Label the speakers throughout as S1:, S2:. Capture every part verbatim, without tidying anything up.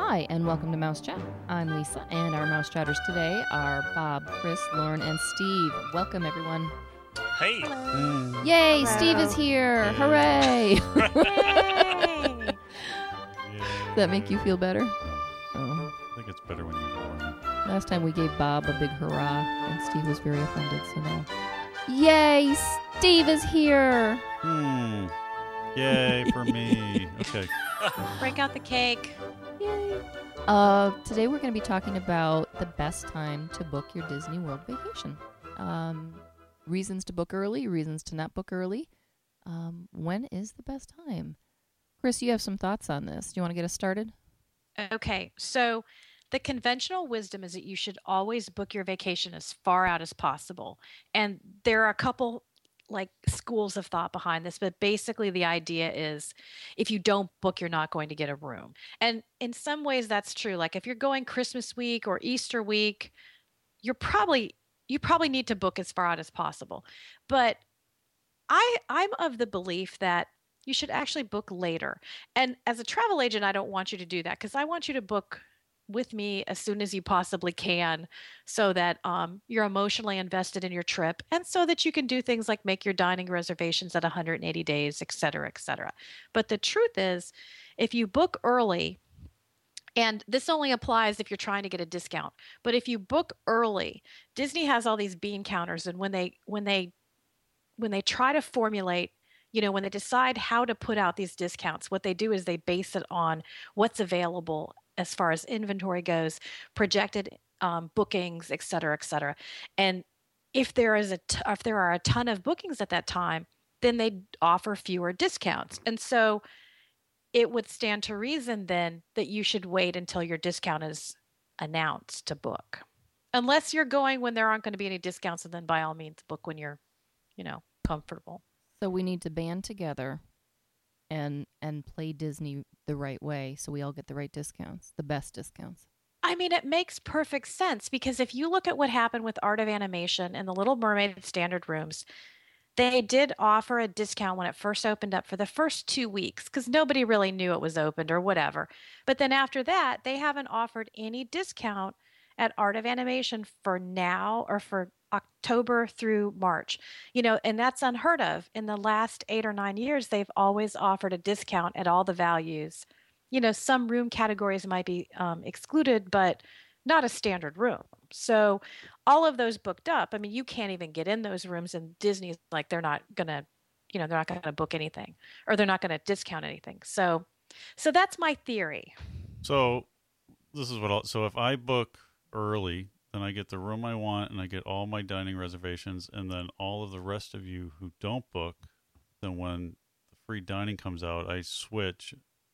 S1: Hi, and welcome to Mouse Chat. I'm Lisa, and our Mouse Chatters today are Bob, Chris, Lauren, and Steve. Welcome, everyone.
S2: Hey.
S1: Hello. Yay,
S3: Hello.
S1: Steve is here.
S2: Yay.
S1: Hooray.
S3: Yay!
S1: Does that make you feel better? Oh.
S2: I think it's better when you warn.
S1: Last time we gave Bob a big hurrah, and Steve was very offended, so now. Yay, Steve is here.
S2: Hmm. Yay for me. Okay.
S3: Break out the cake.
S1: Yay. Uh, today we're going to be talking about the best time to book your Disney World vacation. Um, reasons to book early, reasons to not book early. Um, when is the best time? Chris, you have some thoughts on this. Do you want to get us started?
S3: Okay, so the conventional wisdom is that you should always book your vacation as far out as possible. And there are a couple like schools of thought behind this, but basically the idea is if you don't book, you're not going to get a room. And in some ways that's true. Like if you're going Christmas week or Easter week, you're probably you probably need to book as far out as possible. But I I'm of the belief that you should actually book later. And as a travel agent, I don't want you to do that because I want you to book with me as soon as you possibly can so that um, you're emotionally invested in your trip and so that you can do things like make your dining reservations at one hundred eighty days, et cetera, et cetera. But the truth is, if you book early, and this only applies if you're trying to get a discount, but if you book early, Disney has all these bean counters, and when they when they when they try to formulate, you know, when they decide how to put out these discounts, what they do is they base it on what's available as far as inventory goes, projected um, bookings, et cetera, et cetera. And if there is a t- if there are a ton of bookings at that time, then they offer fewer discounts. And so it would stand to reason then that you should wait until your discount is announced to book. Unless you're going when there aren't going to be any discounts, and then by all means book when you're, you know, comfortable.
S1: So we need to band together and and play Disney the right way so we all get the right discounts, the best discounts.
S3: I mean, it makes perfect sense because if you look at what happened with Art of Animation and the Little Mermaid standard rooms, they did offer a discount when it first opened up for the first two weeks because nobody really knew it was opened or whatever. But then after that, they haven't offered any discount at Art of Animation for now or for October through March. You know, and that's unheard of. In the last eight or nine years, they've always offered a discount at all the values. You know, some room categories might be um, excluded, but not a standard room. So all of those booked up. I mean, you can't even get in those rooms, and Disney's like they're not gonna, you know, they're not gonna book anything, or they're not gonna discount anything. So, so that's my theory.
S2: So this is what I'll, so if I book early, then I get the room I want and I get all my dining reservations, and then all of the rest of you who don't book, then when the free dining comes out, I switch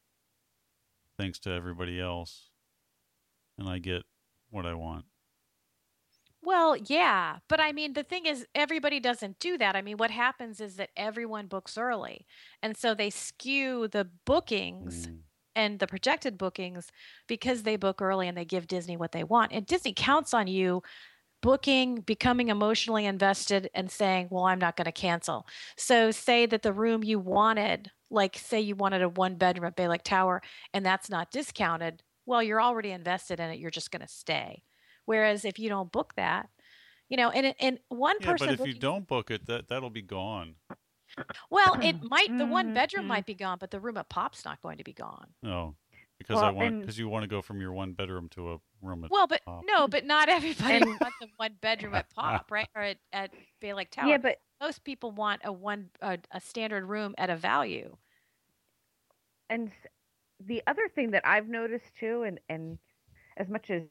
S2: thanks to everybody else and I get what I want.
S3: Well, yeah, but I mean, the thing is, everybody doesn't do that. I mean, what happens is that everyone books early, and so they skew the bookings
S2: Mm.
S3: and the projected bookings because they book early and they give Disney what they want. And Disney counts on you booking, becoming emotionally invested, and saying, well, I'm not going to cancel. So say that the room you wanted, like say you wanted a one bedroom at Bay Lake Tower, and that's not discounted, well, you're already invested in it. You're just going to stay. Whereas if you don't book that, you know, and and one
S2: Yeah,
S3: person
S2: but if you
S3: booking,
S2: don't book it, that that'll be gone.
S3: well, it might the one bedroom
S4: Mhm.
S3: might be gone, but the room at Pop's not going to be gone.
S2: No, because
S4: Well,
S2: I want
S4: and-
S2: because you want to go from your one bedroom to a room at
S3: Well, but
S2: Pop.
S3: no, but not everybody
S4: And-
S3: wants a one bedroom at Pop, right? Or at, at Bay Lake Tower.
S4: Yeah, but
S3: Most people want a one a, a standard room at a value.
S4: and s- the other thing that I've noticed too, and and as much as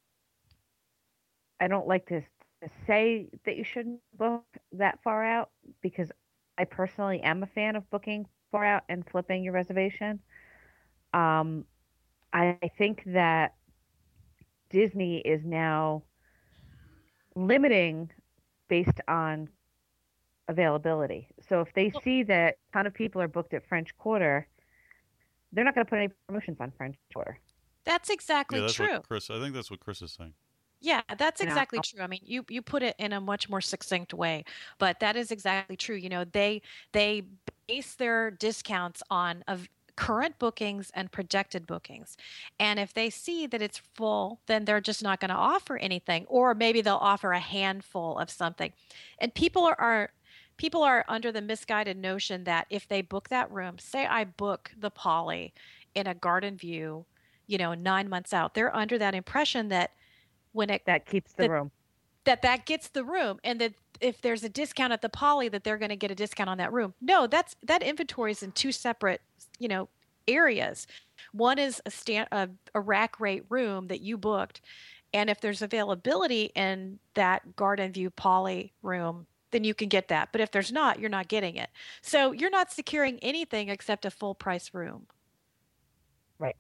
S4: I don't like to, s- to say that you shouldn't book that far out, because I personally am a fan of booking far out and flipping your reservation. Um, I think that Disney is now limiting based on availability. So if they
S3: Well-
S4: see that a ton of people are booked at French Quarter, they're not going to put any promotions on French Quarter.
S3: That's exactly
S2: Yeah, that's
S3: true.
S2: what Chris. I think that's what Chris is saying.
S3: Yeah, that's
S4: You know?
S3: exactly true. I mean, you you put it in a much more succinct way, but that is exactly true. You know, they they base their discounts on of current bookings and projected bookings. And if they see that it's full, then they're just not going to offer anything, or maybe they'll offer a handful of something. And people are, are people are under the misguided notion that if they book that room, say I book the Poly in a Garden View, you know, nine months out, they're under that impression that when it
S4: That keeps the
S3: that,
S4: room.
S3: that that gets the room, and that if there's a discount at the Poly, that they're going to get a discount on that room. No, that's that inventory is in two separate, you know, areas. One is a stand a, a rack rate room that you booked, and if there's availability in that Garden View Poly room, then you can get that. But if there's not, you're not getting it. So you're not securing anything except a full price room.
S4: Right.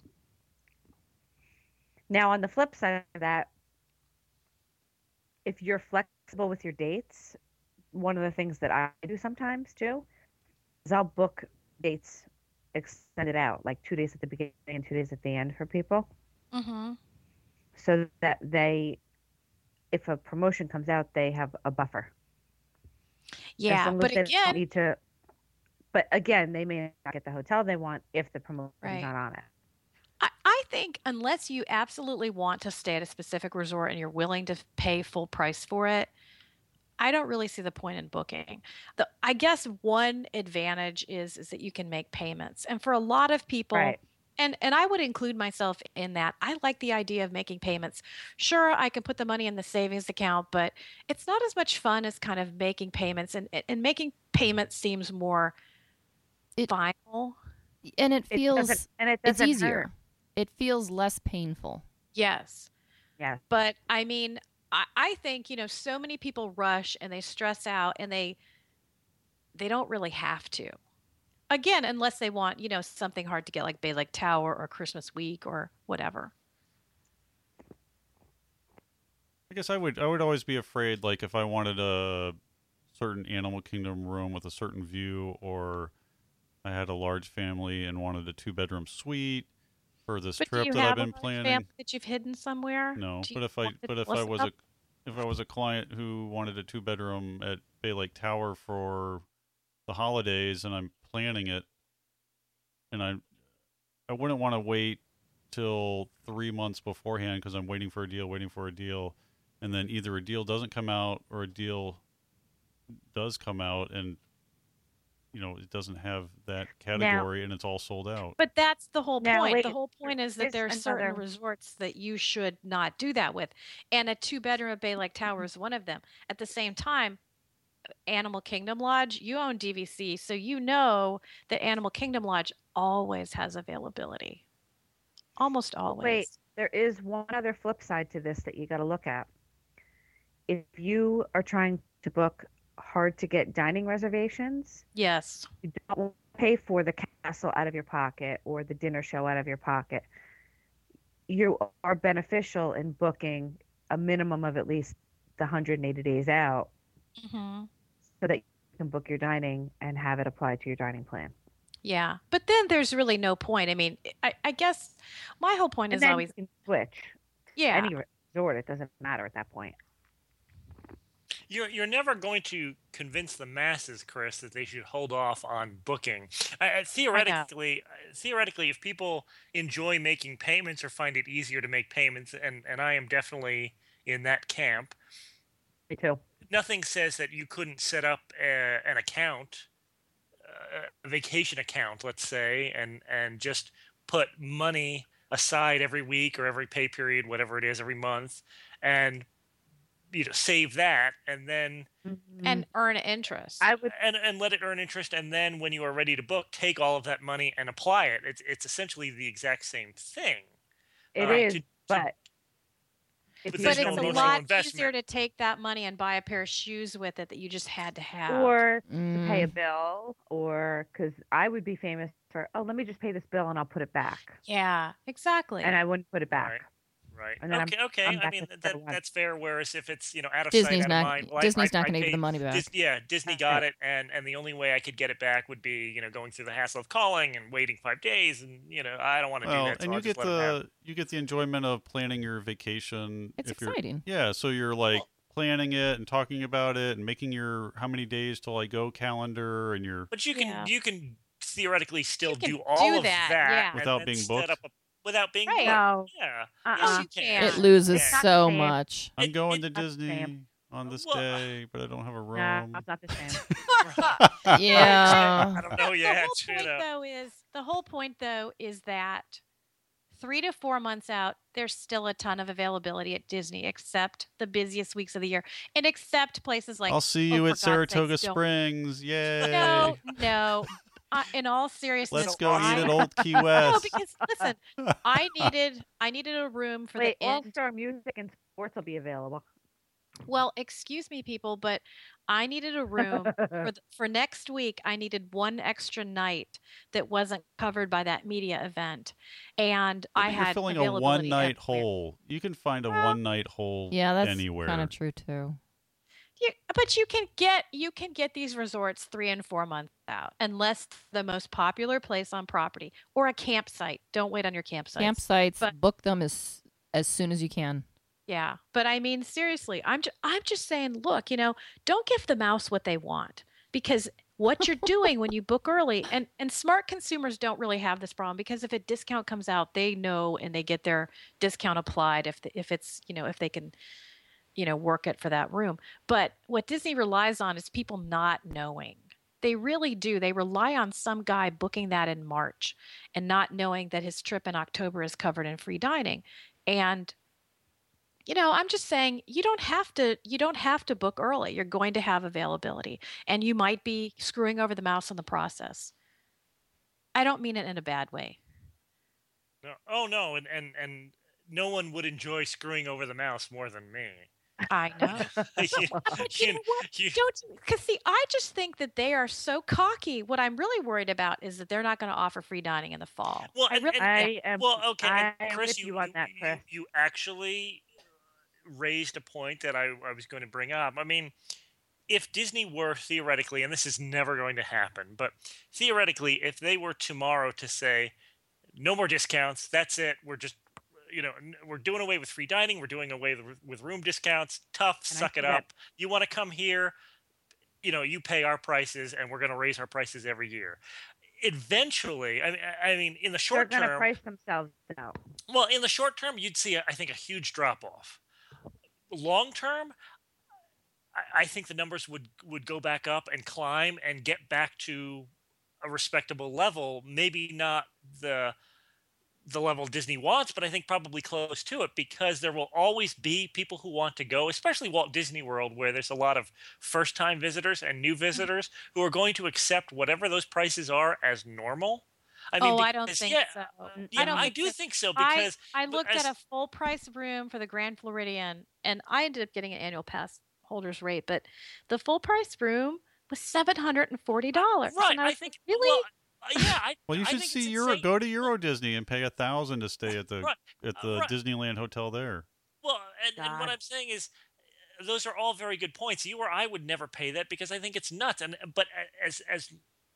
S4: Now, on the flip side of that, if you're flexible with your dates, one of the things that I do sometimes too is I'll book dates extended out, like two days at the beginning and two days at the end for people,
S3: Mm-hmm.
S4: so that they, if a promotion comes out, they have a buffer. As
S3: Yeah,
S4: long as
S3: but
S4: they don't
S3: again,
S4: need to. But again, they may not get the hotel they want if the promotion's
S3: Right.
S4: not on it.
S3: I, I think unless you absolutely want to stay at a specific resort and you're willing to pay full price for it, I don't really see the point in booking. The I guess one advantage is is that you can make payments. And for a lot of people,
S4: Right.
S3: and and I would include myself in that, I like the idea of making payments. Sure, I can put the money in the savings account, but it's not as much fun as kind of making payments, and and making payments seems more
S1: It-
S3: final.
S1: And it
S4: It
S1: feels
S4: doesn't, and it
S1: it's
S4: doesn't
S1: easier.
S4: hurt.
S1: It feels less painful.
S3: Yes.
S4: Yeah.
S3: But I mean, I, I think, you know, so many people rush and they stress out, and they they don't really have to. Again, unless they want, you know, something hard to get like Bay Lake Tower or Christmas week or whatever.
S2: I guess I would I would always be afraid, like if I wanted a certain Animal Kingdom room with a certain view, or I had a large family and wanted a two bedroom suite for this
S3: But do
S2: trip
S3: you
S2: that I've
S3: have a
S2: been
S3: large
S2: planning.
S3: family that you've hidden somewhere?
S2: No,
S3: Do
S2: but
S3: you
S2: if I
S3: want to
S2: but if I
S3: listen
S2: was
S3: up?
S2: a if I was a client who wanted a two bedroom at Bay Lake Tower for the holidays and I'm planning it, and I I wouldn't want to wait till three months beforehand because I'm waiting for a deal, waiting for a deal, and then either a deal doesn't come out or a deal does come out and you know it doesn't have that category and it's all sold out.
S3: But that's the whole
S4: Now,
S3: point.
S4: wait,
S3: The whole point is that
S4: there's
S3: there are certain
S4: another-
S3: resorts that you should not do that with. And a two bedroom at Bay Lake Tower is one of them. At the same time, Animal Kingdom Lodge, you own D V C, so you know that Animal Kingdom Lodge always has availability. Almost always.
S4: Wait, there is one other flip side to this that you got to look at. If you are trying to book hard to get dining reservations,
S3: Yes.
S4: you don't want to pay for the castle out of your pocket or the dinner show out of your pocket. You are beneficial in booking a minimum of at least the one hundred eighty days out
S3: hmm
S4: so that you can book your dining and have it applied to your dining plan.
S3: Yeah. But then there's really no point. I mean, I, I guess my whole point
S4: And
S3: is
S4: then
S3: always,
S4: you can switch.
S3: yeah.
S4: Any resort, it doesn't matter at that point.
S5: You're you're never going to convince the masses, Chris, that they should hold off on booking. I, I, theoretically, theoretically, if people enjoy making payments or find it easier to make payments, and, and I am definitely in that camp,
S4: Me too.
S5: nothing says that you couldn't set up a, an account, uh, a vacation account, let's say, and and just put money aside every week or every pay period, whatever it is, every month, and you know save that, and then
S3: And earn interest.
S4: I would
S5: and and let it earn interest, and then when you are ready to book, take all of that money and apply it. It's it's essentially the exact same thing.
S4: It
S5: uh,
S4: is,
S5: to- to-
S4: but if
S5: But
S4: you
S3: but
S5: there's
S3: it's
S5: no
S3: a
S5: emotional
S3: lot
S5: investment.
S3: easier to take that money and buy a pair of shoes with it that you just had to have.
S4: or to
S1: Mm.
S4: pay a bill, or because I would be famous for, oh, let me just pay this bill and I'll put it back,
S3: Yeah, exactly.
S4: and I wouldn't put it back.
S5: Right. Right.
S4: And then I'm-
S5: Okay. okay.
S4: I'm
S5: I
S4: back
S5: mean
S4: at
S5: that,
S4: square one.
S5: that's fair. Whereas if it's you know out of
S1: Disney's
S5: sight, out
S1: not
S5: of mind, well, I-
S1: Disney's
S5: I,
S1: not
S5: I
S1: going to give
S5: paid-
S1: the money back.
S5: Dis- yeah, Disney
S4: Right.
S5: got it, and and the only way I could get it back would be you know going through the hassle of calling and waiting five days, and you know I don't want to
S2: Well,
S5: do that. So
S2: and
S5: I'll
S2: you
S5: just
S2: get
S5: let 'em have
S2: the you get the enjoyment of planning your vacation.
S1: It's
S2: if you're-
S1: exciting.
S2: Yeah, so you're like planning it and talking about it and making your how many days till I go calendar, and you're
S5: But you can
S3: Yeah.
S5: you can theoretically still
S3: can
S5: do all
S3: do
S5: of
S3: that,
S5: that,
S3: yeah.
S5: and
S2: Without
S5: then
S2: being
S5: set
S2: booked?
S5: up a, without being
S3: Right.
S5: booked.
S4: No.
S5: Yeah.
S4: Uh-uh.
S5: Yes,
S3: you
S5: you
S3: can.
S5: can.
S1: It loses
S5: Yeah.
S4: Not
S1: so
S4: the same.
S1: much.
S2: I'm
S5: It-
S2: going
S5: it-
S2: to
S4: Not the
S2: Disney
S4: same.
S2: on this
S5: Well,
S2: day, but I don't have a
S4: No,
S2: room.
S4: that's not the same.
S1: Yeah.
S5: I don't know
S3: the
S5: yet.
S3: whole
S5: you
S3: point
S5: know.
S3: though is the whole point though is that three to four months out, there's still a ton of availability at Disney, except the busiest weeks of the year, and except places like
S2: I'll see
S3: oh,
S2: you
S3: for
S2: at
S3: God's
S2: Saratoga
S3: sakes, don't-
S2: Springs. Yay.
S3: No, no. Uh, in all seriousness,
S2: Let's go eat
S3: I,
S2: at Old Key
S3: no,
S2: West.
S3: because listen, I needed I needed a room for
S4: Wait,
S3: the
S4: All
S3: end.
S4: Star Music and Sports will be available.
S3: Well, excuse me, people, but I needed a room for the, for next week. I needed one extra night that wasn't covered by that media event, and
S2: Yeah,
S3: I
S2: but you're
S3: had
S2: filling a
S3: availability
S2: one-night
S3: everywhere.
S2: hole. You can find a
S3: Well,
S2: one-night hole
S1: Yeah, that's
S2: anywhere.
S1: kind of true too.
S3: You, but you can get you can get these resorts three and four months out, unless the most popular place on property or a campsite. Don't wait on your campsites.
S1: Campsites,
S3: but-
S1: book them as as soon as you can.
S3: Yeah, but I mean seriously, I'm ju- I'm just saying, look, you know, don't give the mouse what they want, because what you're doing when you book early, and and smart consumers don't really have this problem, because if a discount comes out, they know and they get their discount applied if the, if it's, you know, if they can, you know, work it for that room. But what Disney relies on is people not knowing. They really do. They rely on some guy booking that in March and not knowing that his trip in October is covered in free dining. And you know, I'm just saying you don't have to you don't have to book early. You're going to have availability, and you might be screwing over the mouse in the process. I don't mean it in a bad way.
S5: No. Oh no, and, and and no one would enjoy screwing over the mouse more than me.
S3: I know.
S5: You-
S3: But you
S5: you-
S3: know what?
S5: you-
S3: Don't, because see, I just think that they are so cocky. What I'm really worried about is that they're not going to offer free dining in the fall.
S5: Well,
S3: I
S5: and-
S3: really
S5: and-
S3: am.
S4: I am.
S5: well, okay, and
S4: I'm
S5: Chris,
S4: with
S5: you,
S4: you on that,
S5: you-
S4: Chris.
S5: you actually raised a point that I, I was going to bring up. I mean, if Disney were theoretically, and this is never going to happen, but theoretically, if they were tomorrow to say, no more discounts, that's it, we're just, you know, n- we're doing away with free dining, we're doing away with, with room discounts, tough,
S4: And I
S5: suck
S4: see
S5: it
S4: that.
S5: up. You want to come here, you know, you pay our prices, and we're going to raise our prices every year. Eventually, I mean, I mean, in the
S4: They're
S5: short
S4: going to
S5: term,
S4: price themselves out.
S5: well, in the short term, you'd see, I think, a huge drop off. Long term, I, I think the numbers would would go back up and climb and get back to a respectable level. Maybe not the the level Disney wants, but I think probably close to it, because there will always be people who want to go, especially Walt Disney World, where there's a lot of first time visitors and new visitors who are going to accept whatever those prices are as normal. I mean,
S3: Oh, I don't
S5: because-
S3: think
S5: yeah,
S3: so.
S5: yeah,
S3: I don't
S5: I
S3: think
S5: do
S3: so.
S5: think so,
S3: I,
S5: because
S3: I
S5: but
S3: looked
S5: as-
S3: at a full price room for the Grand Floridian, and I ended up getting an annual pass holder's rate, but the full price room was seven hundred forty dollars.
S5: right,
S3: And I,
S5: I
S3: was
S5: think
S3: like, really?
S5: well, uh, yeah, I,
S2: Well, you
S5: I
S2: should
S5: think
S2: see
S5: it's
S2: Euro.
S5: insane.
S2: Go to Euro Disney and pay a thousand to stay at the
S5: Right.
S2: at
S5: Uh,
S2: the
S5: right.
S2: Disneyland hotel there.
S5: Well, and, and what
S4: God.
S5: I'm saying is, uh, those are all very good points. You or I would never pay that, because I think it's nuts. And but a- as as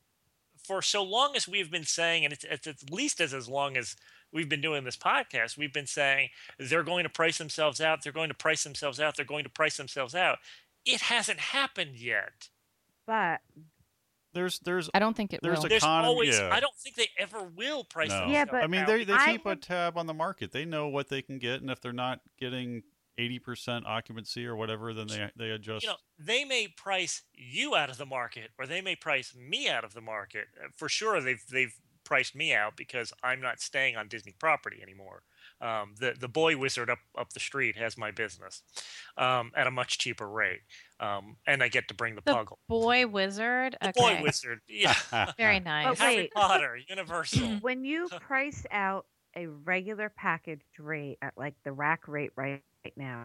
S5: for so long as we've been saying, and it's, it's at least as as long as we've been doing this podcast, we've been saying they're going to price themselves out. They're going to price themselves out. They're going to price themselves out. It hasn't happened yet.
S4: But
S2: There's there's
S1: I don't think it
S2: There's
S1: will.
S2: a
S5: There's
S2: Economy,
S5: always.
S2: yeah.
S5: I don't think they ever will price
S2: no.
S5: themselves
S4: Yeah, but-
S2: I mean
S5: out.
S2: they they
S4: I
S2: keep a
S4: would-
S2: tab on the market. They know what they can get, and if they're not getting eighty percent occupancy or whatever, then they they adjust.
S5: You know, they may price you out of the market, or they may price me out of the market. Uh, For sure, they've they've priced me out because I'm not staying on Disney property anymore. Um, the the boy wizard up up the street has my business um, at a much cheaper rate, um, and I get to bring the,
S3: The
S5: puggle.
S3: boy wizard.
S5: The
S3: Okay.
S5: boy wizard, yeah.
S3: Very nice.
S4: Oh,
S5: Harry
S4: wait.
S5: Potter, Universal.
S4: when you price out a regular package rate at like the rack rate right, right now,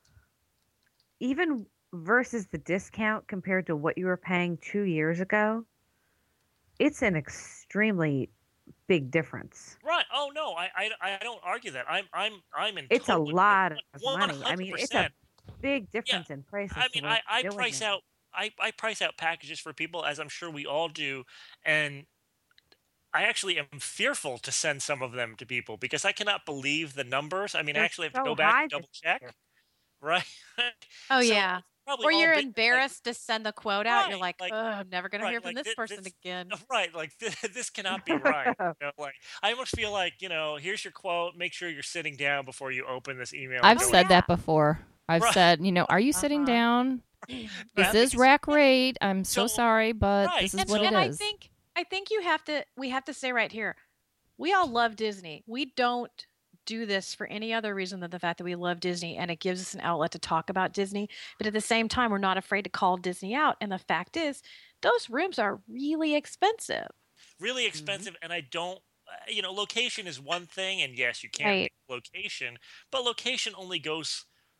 S4: even versus the discount compared to what you were paying two years ago, it's an extremely big difference.
S5: Right. Oh no, I, I, I don't argue that. I'm I'm I'm in.
S4: It's a
S5: total
S4: lot
S5: agreement.
S4: of money. I mean, it's a
S5: one hundred percent.
S4: big difference in price. as
S5: I
S4: to
S5: mean,
S4: what
S5: I, I
S4: you're doing
S5: price
S4: it.
S5: out I, I price out packages for people, as I'm sure we all do, and I actually am fearful to send some of them to people because I cannot believe the numbers. I mean, I
S4: They're
S5: actually have to
S4: so
S5: go back
S4: high
S5: and double
S4: this
S5: check,
S4: year.
S5: right?
S3: Oh
S5: So-
S3: yeah.
S5: probably
S3: Or
S5: all
S3: you're
S5: big, like,
S3: embarrassed to send the quote out. You're
S5: right,
S3: like,
S5: like
S3: oh, I'm never going to
S5: right,
S3: hear from
S5: like
S3: this
S5: this,
S3: person
S5: this
S3: again.
S5: right, like this, this cannot be right. You know, like I almost feel like, you know, here's your quote. Make sure you're sitting down before you open this email. and
S1: I've
S3: Oh,
S5: fill it
S1: said
S5: out.
S3: yeah.
S1: that before. I've
S5: Right.
S1: said, you know, are you sitting
S3: Uh-huh.
S1: down?
S5: Yeah,
S1: This is
S5: because-
S1: rack rate. I'm so
S5: So-
S1: sorry, but
S5: right,
S1: this is
S3: And,
S1: what
S5: so-
S1: it
S3: and I
S1: is.
S3: think I think you have to we have to say right here, we all love Disney. We don't do this for any other reason than the fact that we love Disney and it gives us an outlet to talk about Disney. But at the same time, we're not afraid to call Disney out. And the fact is, those rooms are really expensive.
S5: really
S3: Mm-hmm.
S5: expensive, and I don't. Uh, you know, location is one thing, and yes, you can't
S3: Right.
S5: make location, but location only goes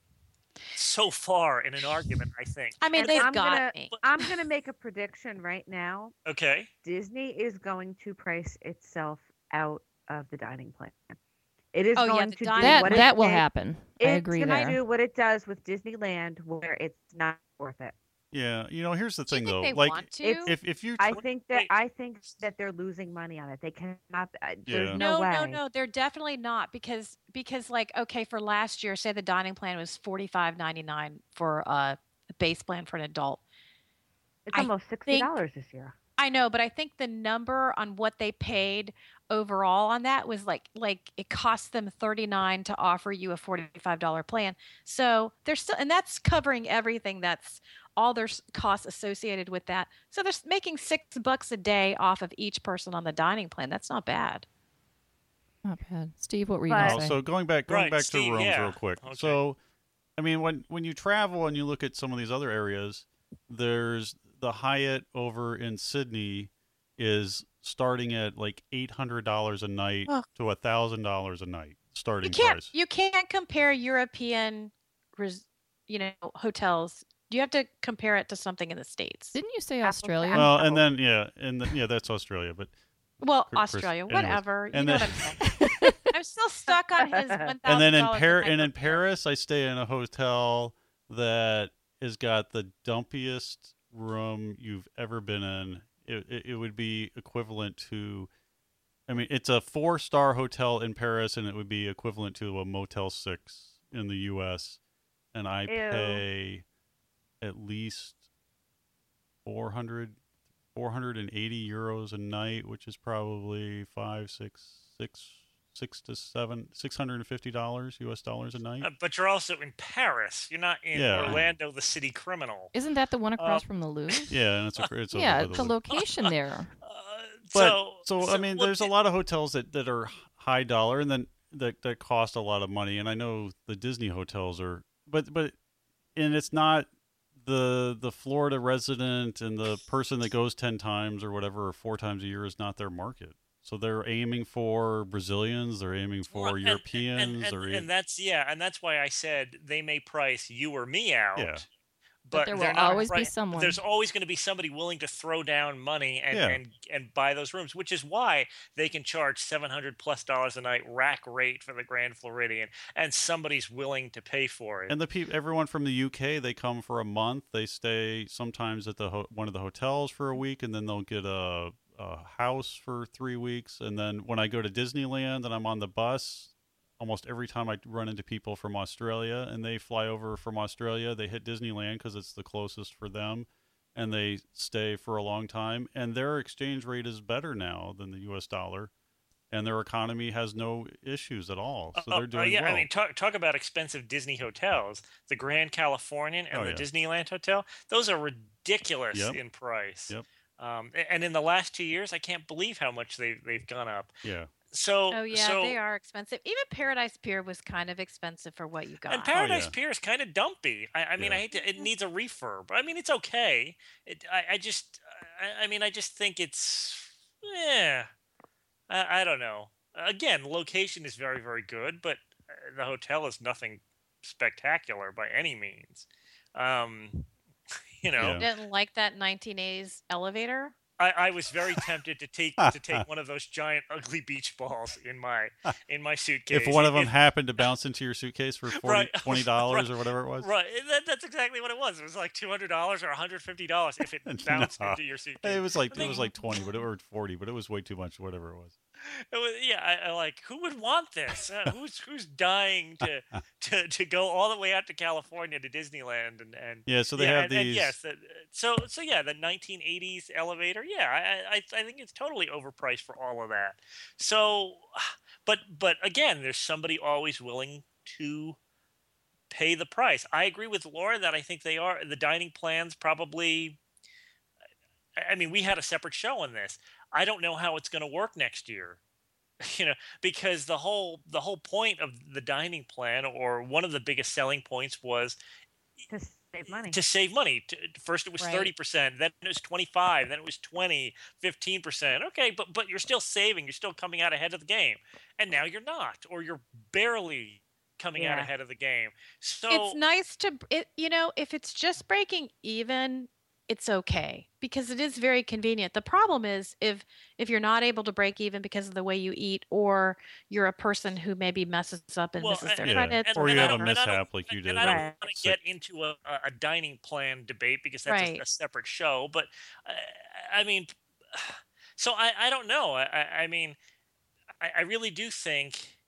S5: so far in an argument. I think.
S3: I mean,
S4: And
S3: they've
S4: I'm
S3: got
S4: gonna-
S3: me.
S4: I'm going to make a prediction right now.
S5: Okay.
S4: Disney is going to price itself out of the dining plan. It is
S3: Oh, yeah,
S4: going
S3: the
S4: to do
S3: dining
S1: That
S4: what it
S1: that will
S4: did-
S1: happen. I
S4: It's
S1: agree
S4: gonna
S1: there.
S4: do what it does with Disneyland, where it's not worth it.
S2: Yeah, you know, here's the
S3: Do you
S2: thing
S3: think
S2: though.
S3: they
S2: Like,
S3: want to?
S4: it's-
S2: if if you
S4: I
S2: tr-
S4: think that
S5: Wait.
S4: I think that they're losing money on it. They cannot. uh, There's
S2: Yeah.
S4: no,
S3: no,
S4: way.
S3: no, no. They're definitely not because because like okay, for last year, say the dining plan was forty five ninety nine for uh, a base plan for an adult.
S4: It's
S3: I
S4: almost sixty dollars this year.
S3: I know, but I think the number on what they paid overall on that was like like it cost them thirty-nine to offer you a forty-five dollar plan. So they're still and that's covering everything that's all their s- costs associated with that. So they're s- making six bucks a day off of each person on the dining plan. That's not bad.
S1: Not bad. Steve, what were you
S4: But-
S1: going
S2: Oh,
S1: to say?
S2: so going back going
S5: Right,
S2: back
S5: Steve,
S2: to rooms
S5: yeah.
S2: real quick.
S5: Okay.
S2: So, I mean, when when you travel and you look at some of these other areas, there's the Hyatt over in Sydney is starting at like eight hundred dollars a night
S3: Oh.
S2: to a thousand dollars a night starting
S3: You can't
S2: price.
S3: you can't compare European res, you know hotels. You have to compare it to something in the States.
S1: Didn't you say
S4: Apples to
S1: Australia?
S4: apples.
S2: Well, and then yeah, and then, yeah, that's Australia, but
S3: Well,
S2: Chris-
S3: Australia,
S2: anyways.
S3: whatever. You
S2: And
S3: know
S2: then-
S3: what I'm saying. I'm still stuck on his one thousand.
S2: and then in Par- and in Paris, I stay in a hotel that has got the dumpiest room you've ever been in. It, it, it would be equivalent to, I mean, it's a four star hotel in Paris, and it would be equivalent to a Motel Six in the U S. And I
S4: Ew.
S2: pay at least four hundred, four hundred eighty euros a night, which is probably five, six, six, six to seven, six hundred and fifty dollars U S dollars a night.
S5: Uh, but you're also in Paris. You're not in
S2: Yeah.
S5: Orlando, the city criminal.
S1: Isn't that the one across
S5: Uh,
S1: from the Louvre?
S2: Yeah, and it's a it's over
S1: yeah,
S2: by the
S1: the
S2: Louvre.
S1: location there.
S5: Uh,
S2: But
S5: so,
S2: so, I mean,
S5: well,
S2: there's a
S5: di-
S2: lot of hotels that, that are high dollar, and then that that cost a lot of money. And I know the Disney hotels are, but but, and it's not the the Florida resident and the person that goes ten times or whatever or four times a year is not their market. So they're aiming for Brazilians, they're aiming for
S5: Well, and-
S2: Europeans,
S5: and, and,
S2: or
S5: and that's yeah, and that's why I said they may price you or me out.
S2: Yeah.
S5: But,
S1: there
S5: they're
S1: will
S5: not
S1: always be
S5: pri-
S1: someone.
S5: There's always going to be somebody willing to throw down money and,
S2: Yeah.
S5: and and buy those rooms, which is why they can charge seven hundred plus dollars a night rack rate for the Grand Floridian, and somebody's willing to pay for it.
S2: And the people, everyone from the U K, they come for a month. They stay sometimes at the ho- one of the hotels for a week, and then they'll get a, a house for three weeks. And then when I go to Disneyland and I'm on the bus, almost every time I run into people from Australia, and they fly over from Australia, they hit Disneyland because it's the closest for them, and they stay for a long time. And their exchange rate is better now than the U S dollar, and their economy has no issues at all. So
S5: Oh,
S2: they're
S5: uh,
S2: doing
S5: yeah,
S2: well.
S5: I mean, talk talk about expensive Disney hotels. The Grand Californian and
S2: Oh,
S5: the
S2: yeah.
S5: Disneyland Hotel; those are ridiculous
S2: Yep.
S5: in price.
S2: Yep.
S5: Um, a- and in the last two years, I can't believe how much they they've gone up.
S2: yeah.
S5: So,
S3: Oh yeah,
S5: so
S3: they are expensive. Even Paradise Pier was kind of expensive for what you got.
S5: and Paradise
S2: yeah.
S5: Pier is kind of dumpy. I, I mean,
S2: Yeah.
S5: I hate to. It needs a refurb. I mean, it's okay. It, I, I just, I, I mean, I just think it's, yeah. I, I don't know. Again, location is very, very good, but uh, the hotel is nothing spectacular by any means. Um, you know,
S2: Yeah.
S3: You didn't like that nineteen eighties elevator?
S5: I, I was very tempted to take to take one of those giant ugly beach balls in my in my suitcase.
S2: If one of them
S5: It-
S2: happened to bounce into your suitcase for forty,
S5: Right.
S2: twenty dollars
S5: Right.
S2: or whatever it was,
S5: Right, and that, that's exactly what it was. It was like two hundred dollars or one hundred fifty dollars if it bounced
S2: No.
S5: into your suitcase.
S2: it was like
S5: But
S2: it was
S5: they-
S2: like twenty, but it or forty, but it was way too much. Whatever it was.
S5: It was, yeah, I, I like who would want this? Uh, who's who's dying to, to to go all the way out to California to Disneyland and and
S2: Yeah, so they
S5: yeah,
S2: have
S5: and, and
S2: these.
S5: yes, that, so so yeah, the nineteen eighties elevator. Yeah, I, I I think it's totally overpriced for all of that. So, but but again, there's somebody always willing to pay the price. I agree with Laura that I think they are the dining plans probably. I I mean, we had a separate show on this. I don't know how it's going to work next year. You know, because the whole the whole point of the dining plan, or one of the biggest selling points, was
S4: To save money.
S5: to save money. To, first it was
S3: Right.
S5: thirty percent, then it was twenty-five, then it was twenty, fifteen percent. Okay, but but you're still saving, you're still coming out ahead of the game. And now you're not, or you're barely coming out
S4: Yeah.
S5: ahead of the game. So
S3: It's nice to b- it you know, if it's just breaking even, it's okay because it is very convenient. The problem is if if you're not able to break even because of the way you eat, or you're a person who maybe messes up and
S5: well,
S3: misses their
S5: and,
S2: Yeah.
S3: credits,
S5: and,
S2: Or
S5: and
S2: you
S5: I
S2: have a
S5: don't, and I don't,
S2: mishap like you
S5: and
S2: did.
S5: I don't
S4: Right.
S5: want to
S2: Sick.
S5: get into a, a a dining plan debate because that's a,
S3: Right.
S5: a separate show. But uh, I mean, so I, I don't know. I, I, I mean, I, I really do think,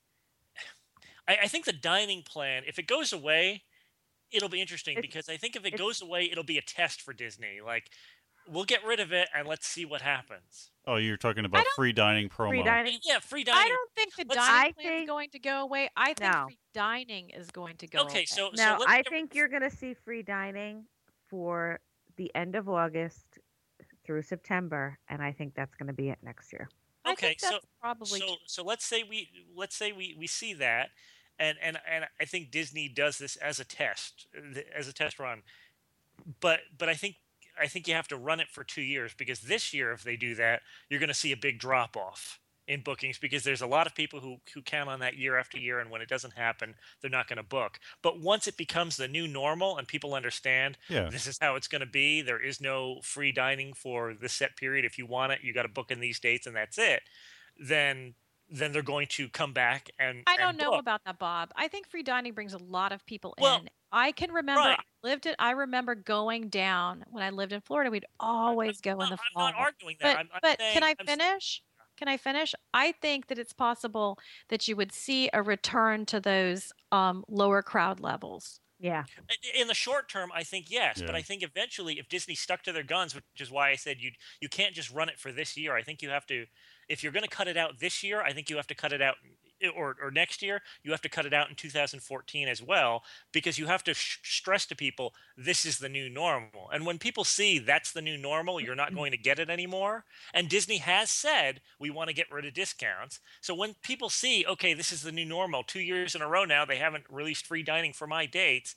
S5: I, I think the dining plan, if it goes away, it'll be interesting
S4: It's
S5: because I think if it
S4: it's
S5: goes away, it'll be a test for Disney. Like, we'll get rid of it and let's see what happens.
S2: Oh, you're talking
S3: I
S2: about
S3: don't
S2: free dining
S4: free
S2: promo.
S4: dining.
S5: Yeah, free
S3: I
S5: dining.
S3: don't think the
S5: Let's-
S3: dining
S4: I
S3: plan is
S4: think
S3: going to go away. I think
S4: no.
S3: free dining is going to go
S5: Okay,
S3: away.
S5: so so
S4: No,
S5: let's
S4: I
S5: get-
S4: think you're going to see free dining for the end of August through September, and I think that's going to be it next year.
S3: I
S5: okay.
S3: think
S5: So
S3: that's probably
S5: so
S3: true.
S5: so let's say we let's say we we see that, and and and I think Disney does this as a test, uh, as a test run. But but I think I think you have to run it for two years because this year, if they do that, you're going to see a big drop off in bookings because there's a lot of people who who count on that year after year, and when it doesn't happen, they're not going to book. But once it becomes the new normal and people understand
S2: Yeah.
S5: this is how it's going to be, there is no free dining for the set period. If you want it, you got to book in these dates, and that's it. Then then they're going to come back and
S3: I don't
S5: and
S3: know
S5: book.
S3: about that, Bob. I think free dining brings a lot of people
S5: Well,
S3: in. I can remember
S5: right.
S3: I lived it. I remember going down when I lived in Florida. We'd always go in
S5: No,
S3: the
S5: I'm
S3: fall.
S5: not arguing that.
S3: But
S5: I'm, I'm
S3: but
S5: saying,
S3: can I
S5: I'm s-
S3: finish? Can I finish? I think that it's possible that you would see a return to those um, lower crowd levels.
S4: Yeah.
S5: in the short term, I think yes, but
S2: Yeah.
S5: I think eventually, if Disney stuck to their guns, which is why I said you you can't just run it for this year. I think you have to, if you're going to cut it out this year, I think you have to cut it out, or or next year, you have to cut it out in two thousand fourteen as well, because you have to sh- stress to people this is the new normal. And when people see that's the new normal, you're not going to get it anymore. And Disney has said we want to get rid of discounts. So when people see, okay, this is the new normal, two years in a row now they haven't released free dining for my dates.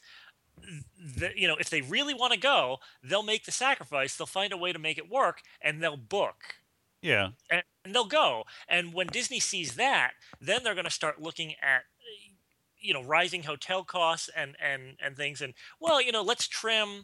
S5: The, you know, if they really want to go, they'll make the sacrifice. They'll find a way to make it work, and they'll book,
S2: Yeah.
S5: and, and they'll go. And when Disney sees that, then they're going to start looking at, you know, rising hotel costs and and and things. And well, you know, let's trim,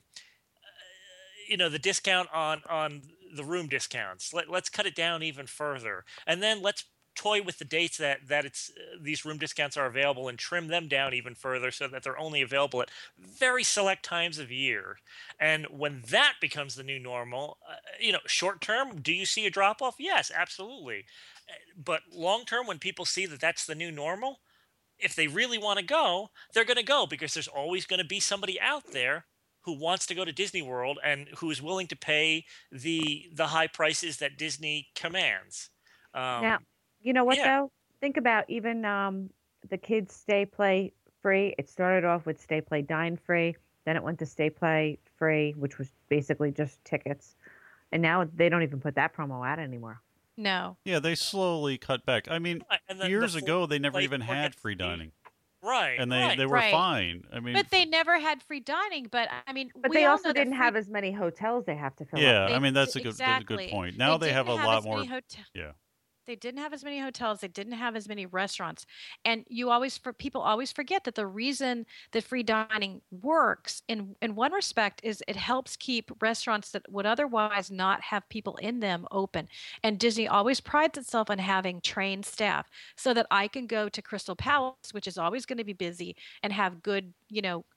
S5: you know, the discount on on the room discounts. Let, let's cut it down even further, and then let's toy with the dates that that it's uh, these room discounts are available and trim them down even further so that they're only available at very select times of year. And when that becomes the new normal, uh, you know, short term, do you see a drop off? Yes, absolutely. Uh, But long term, when people see that that's the new normal, if they really want to go, they're going to go because there's always going to be somebody out there who wants to go to Disney World and who is willing to pay the the high prices that Disney commands. Um,
S4: Now, you know what
S5: yeah.
S4: though? Think about even um, the kids stay play free. It started off with stay play dine free, then it went to stay play free, which was basically just tickets, and now they don't even put that promo out anymore.
S3: No.
S2: Yeah, they slowly cut back. I mean,
S5: Right, and the- the
S2: years
S5: full
S2: ago they never
S5: play
S2: even
S5: four
S2: had
S5: gets
S2: free
S5: free.
S2: dining,
S5: Right,
S2: and they
S5: right.
S2: they were
S3: Right.
S2: fine. I mean,
S3: But they never had free dining. But I mean,
S4: But
S3: we
S4: they
S3: all
S4: also
S3: know that
S4: didn't
S3: free-
S4: have as many hotels they have to fill
S2: yeah,
S4: up.
S3: They
S2: I mean that's
S3: d-
S2: a good that's a good
S3: exactly.
S2: point. Now they,
S3: didn't
S2: have a
S3: have
S2: lot
S3: as
S2: more.
S3: many hotel-
S2: Yeah.
S3: They didn't have as many hotels. They didn't have as many restaurants. And you always, for people always forget that the reason that free dining works in in one respect is it helps keep restaurants that would otherwise not have people in them open. And Disney always prides itself on having trained staff so that I can go to Crystal Palace, which is always going to be busy, and have good, you know,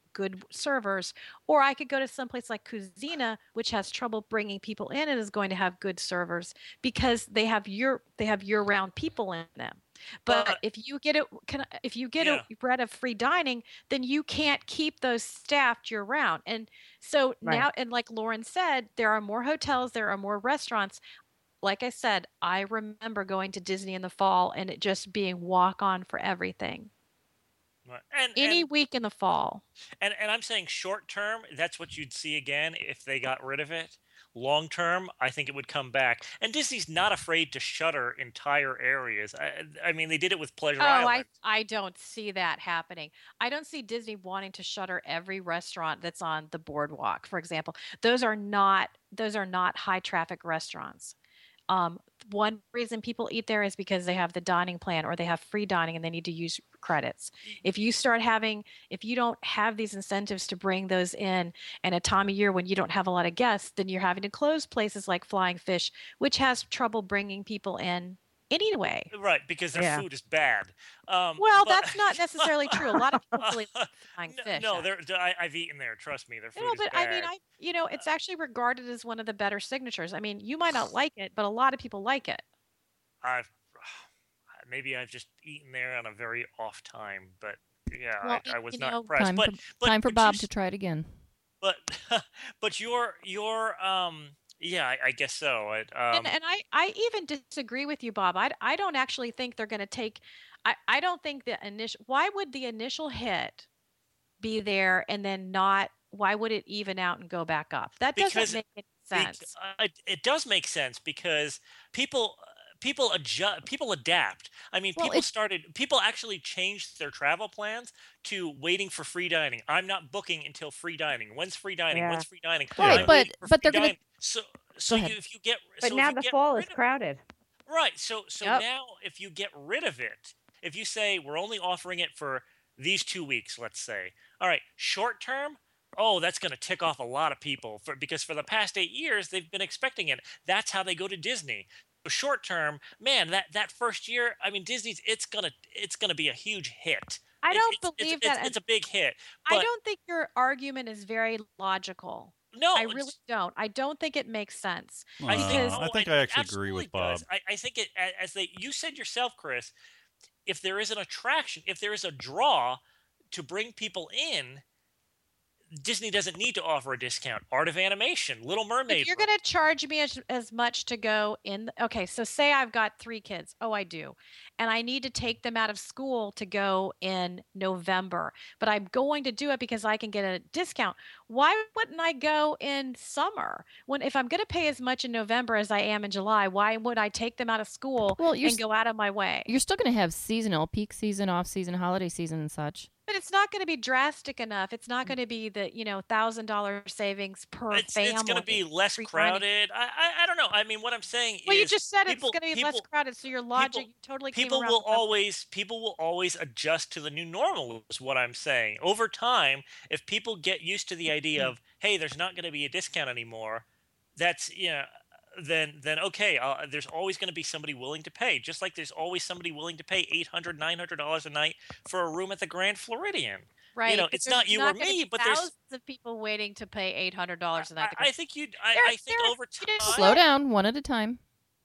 S3: good servers, or I could go to someplace like Cuisina, which has trouble bringing people in and is going to have good servers because they have year they have year-round people in them. But
S5: But
S3: if you get it, can, if you get
S5: yeah,
S3: a rid of free dining, then you can't keep those staffed year round. And so
S4: Right.
S3: now, and like Lauren said, there are more hotels, there are more restaurants. Like I said, I remember going to Disney in the fall and it just being walk on for everything.
S5: right. and
S3: Any
S5: and
S3: week in the fall.
S5: and and I'm saying short term, that's what you'd see again if they got rid of it. Long term, I think it would come back. And Disney's not afraid to shutter entire areas. I, I mean, they did it with Pleasure
S3: Oh, I
S5: Island.
S3: I don't see that happening. I don't see Disney wanting to shutter every restaurant that's on the boardwalk, for example. Those are not those are not high traffic restaurants. Um, one reason people eat there is because they have the dining plan or they have free dining and they need to use credits. If you start having, if you don't have these incentives to bring those in and a time of year when you don't have a lot of guests, then you're having to close places like Flying Fish, which has trouble bringing people in anyway.
S5: Right, because their
S4: Yeah.
S5: food is bad. Um,
S3: Well,
S5: but-
S3: that's not necessarily true. A lot of people really like Flying
S5: no,
S3: Fish.
S5: no,
S3: actually.
S5: they're, they're- I, I've eaten there. Trust me, their food
S3: No,
S5: is
S3: but
S5: bad.
S3: I mean, I you know, it's actually regarded as one of the better signatures. I mean, you might not like it, but a lot of people like it.
S5: I've maybe I've just eaten there on a very off time, but yeah,
S3: Well,
S5: I, I was
S3: you
S5: not
S3: know,
S5: impressed.
S1: Time
S5: But,
S1: for,
S5: but
S1: time for
S5: but you
S1: Bob
S5: s-
S1: to try it again.
S5: But but your your um yeah, I, I guess so. I, um,
S3: and and I, I even disagree with you, Bob. I, I don't actually think they're going to take. I, I don't think the initial. Why would the initial hit be there and then not? Why would it even out and go back up? That doesn't
S5: Because-
S3: make any
S5: bec-
S3: sense.
S5: uh, it, it does make sense because people people adjust, people adapt. I mean,
S1: Well,
S5: people
S1: it-
S5: started people actually changed their travel plans to waiting for free dining. I'm not booking until free dining. When's free dining?
S4: Yeah.
S5: When's free dining?
S2: Right,
S5: I'm
S1: but-
S5: waiting for
S1: but they're
S5: free
S1: gonna-
S5: dining. So so
S1: ahead.
S5: you, if you get
S4: But
S5: so
S4: now
S5: if you
S4: the
S5: get
S4: fall
S5: rid
S4: is
S5: of-
S4: crowded.
S5: Right. So so
S3: Yep.
S5: now if you get rid of it, if you say we're only offering it for these two weeks, let's say. All right, short term, oh, that's going to tick off a lot of people for because for the past eight years they've been expecting it. That's how they go to Disney. So short term, man, that that first year, I mean Disney's it's going to it's going to be a huge hit.
S3: I
S5: It-
S3: don't
S5: it's,
S3: believe
S5: it's,
S3: that.
S5: It's, it's a big hit.
S3: I
S5: but-
S3: don't think your argument is very logical.
S5: No,
S3: I
S5: it's-
S3: really don't. I don't think it makes sense.
S5: I think,
S2: Uh,
S5: oh,
S2: I think
S5: it
S2: I actually agree
S5: absolutely
S2: with Bob.
S5: does. I, I think it a- as they you said yourself, Chris. If there is an attraction, if there is a draw to bring people in, Disney doesn't need to offer a discount. Art of Animation, Little Mermaid.
S3: If you're going to charge me as, as much to go in, okay, so say I've got three kids. Oh, I do. And I need to take them out of school to go in November, but I'm going to do it because I can get a discount. Why wouldn't I go in summer? When if I'm going to pay as much in November as I am in July, why would I take them out of school
S1: Well, you're
S3: and
S1: s-
S3: go out of my way?
S1: You're still going to have seasonal, peak season, off season, holiday season, and such.
S3: But it's not going to be drastic enough. It's not going to be the, you know, thousand dollar savings per
S5: it's,
S3: family.
S5: it's going to be less
S3: free dining.
S5: crowded. I, I I don't know. I mean, what I'm saying
S3: Well,
S5: is
S3: you just said
S5: people,
S3: it's going to be
S5: people,
S3: less crowded, so your logic
S5: people-
S3: totally came
S5: people
S3: around
S5: will
S3: the rest.
S5: always people will always adjust to the new normal is what I'm saying. Over time, if people get used to the idea of, hey, there's not going to be a discount anymore, that's you know then then okay, uh, there's always going to be somebody willing to pay, just like there's always somebody willing to pay eight hundred dollars nine hundred dollars a night for a room at the Grand Floridian.
S3: Right.
S5: know,
S3: but
S5: it's
S3: there's
S5: not you or
S3: gonna
S5: me,
S3: be
S5: but there's-
S3: thousands of people waiting to pay eight hundred dollars a night.
S5: I, I think you I,
S3: There-
S5: I think
S3: there-
S5: over
S3: you didn't
S5: time
S1: Slow down, one at a time.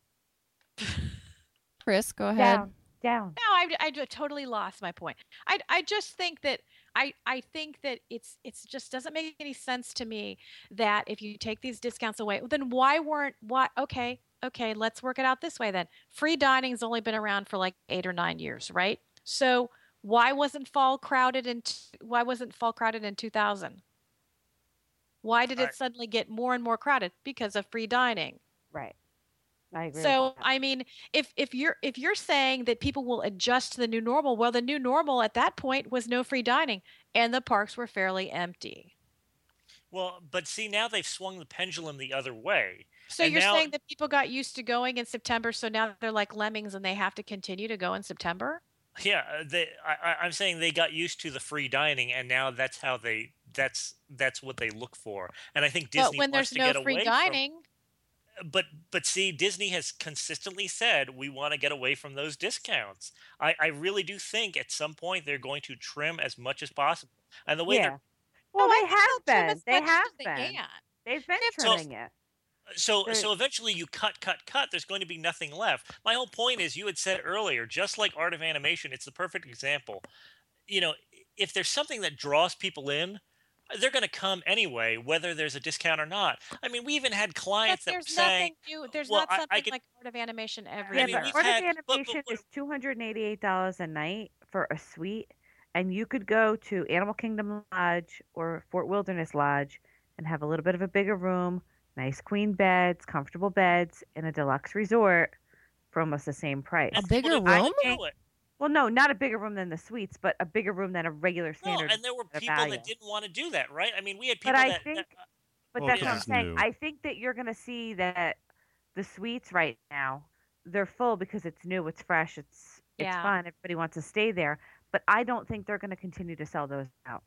S1: Chris, go ahead.
S4: Down, down.
S3: No, I, I just totally lost my point. I, I just think that I, I think that it's it's just doesn't make any sense to me that if you take these discounts away, then why weren't why okay okay let's work it out this way then. Free dining's only been around for like eight or nine years, right? So why wasn't fall crowded in t- why wasn't fall crowded in two thousand? Why did it
S5: I-
S3: suddenly get more and more crowded? Because of free dining.
S4: Right. I agree.
S3: So
S4: with that.
S3: I mean, if if you're if you're saying that people will adjust to the new normal, well, the new normal at that point was no free dining, and the parks were fairly empty.
S5: well, but see now they've swung the pendulum the other way.
S3: So
S5: And
S3: you're
S5: now-
S3: saying that people got used to going in September, so now they're like lemmings and they have to continue to go in September?
S5: Yeah, uh, they. I, I- I'm saying they got used to the free dining, and now that's how they. That's that's what they look for, and I think Disney
S3: but when
S5: wants
S3: there's
S5: to
S3: no
S5: get
S3: free
S5: away from.
S3: dining,
S5: But but see, Disney has consistently said we want to get away from those discounts. I, I really do think at some point they're going to trim as much as possible, and the way
S4: Yeah.
S5: they're
S4: Well,
S3: Oh, I
S4: they
S3: think
S4: have
S3: they'll trim
S4: been.
S3: as
S4: They
S3: much
S4: have
S3: as they
S4: been.
S3: can.
S4: They've been
S3: They've
S5: So
S4: trimming it.
S5: so
S4: They're-
S5: so eventually you cut cut cut. There's going to be nothing left. My whole point is, you had said earlier, just like Art of Animation, it's the perfect example. You know, if there's something that draws people in, they're going to come anyway, whether there's a discount or not. I mean, we even had
S3: But
S5: clients that were
S3: there's
S5: saying,
S3: nothing new. There's
S5: "Well,
S3: not
S5: I, I
S3: something
S5: could."
S3: like Art of Animation every
S5: I
S4: Yeah,
S5: mean,
S4: but
S5: we've
S3: year.
S4: Art of
S5: had, but, but
S4: Animation
S5: what-
S4: is two hundred eighty-eight dollars a night for a suite, and you could go to Animal Kingdom Lodge or Fort Wilderness Lodge and have a little bit of a bigger room, nice queen beds, comfortable beds, in a deluxe resort for almost the same price.
S5: and
S1: A
S5: people
S1: bigger
S5: didn't wanna
S1: room?
S5: do it.
S4: Well, no, not a bigger room than the suites, but a bigger room than a regular
S5: No,
S4: standard
S5: and there were
S4: at a
S5: people
S4: value.
S5: that didn't want to do that, right? I mean, we had
S4: But
S5: people
S4: I
S5: that,
S4: think,
S5: that
S4: but
S2: Well,
S4: that's
S2: 'cause
S4: what I'm
S2: it's
S4: saying.
S2: new.
S4: I think that you're going to see that the suites right now, they're full because it's new, it's fresh, it's it's
S3: Yeah.
S4: fun. Everybody wants to stay there. But I don't think they're going to continue to sell those out.